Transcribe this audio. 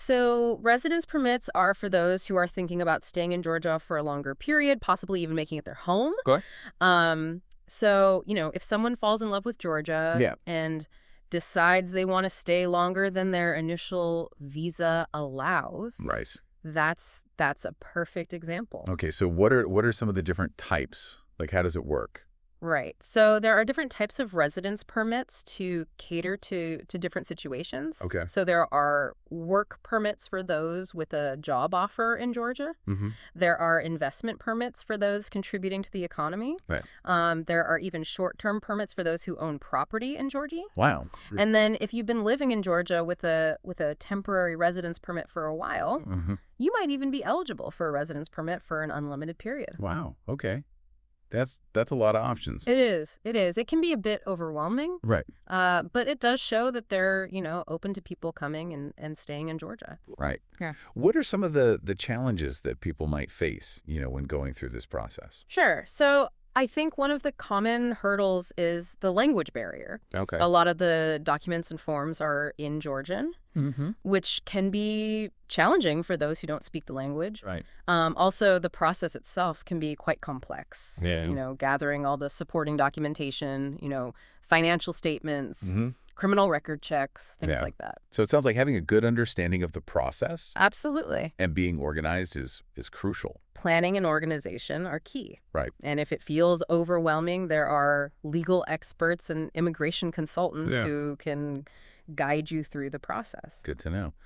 So residence permits are for those who are thinking about staying in Georgia for a longer period, possibly even making it their home. Okay. So, if someone falls in love with Georgia Yeah. and decides they want to stay longer than their initial visa allows, Right. that's a perfect example. Okay. So what are some of the different types? Like, how does it work? Right. So there are different types of residence permits to cater to different situations. Okay. So there are work permits for those with a job offer in Georgia. Mm-hmm. There are investment permits for those contributing to the economy. Right. There are even short-term permits for those who own property in Georgia. Wow. And then if you've been living in Georgia with a temporary residence permit for a while, Mm-hmm. you might even be eligible for a residence permit for an unlimited period. Wow. Okay. That's a lot of options. It is. It is. It can be a bit overwhelming, Right. but it does show that they're, open to people coming and staying in Georgia. Right. Yeah. What are some of the challenges that people might face, when going through this process? Sure. So I think one of the common hurdles is the language barrier. Okay. A lot of the documents and forms are in Georgian, Mm-hmm. which can be challenging for those who don't speak the language. Right. Also, the process itself can be quite complex. Yeah. Gathering all the supporting documentation, financial statements, Mm-hmm. criminal record checks, things Yeah. like that. So it sounds like having a good understanding of the process Absolutely. and being organized is crucial. Planning and organization are key. Right. And if it feels overwhelming, there are legal experts and immigration consultants Yeah. who can guide you through the process. Good to know.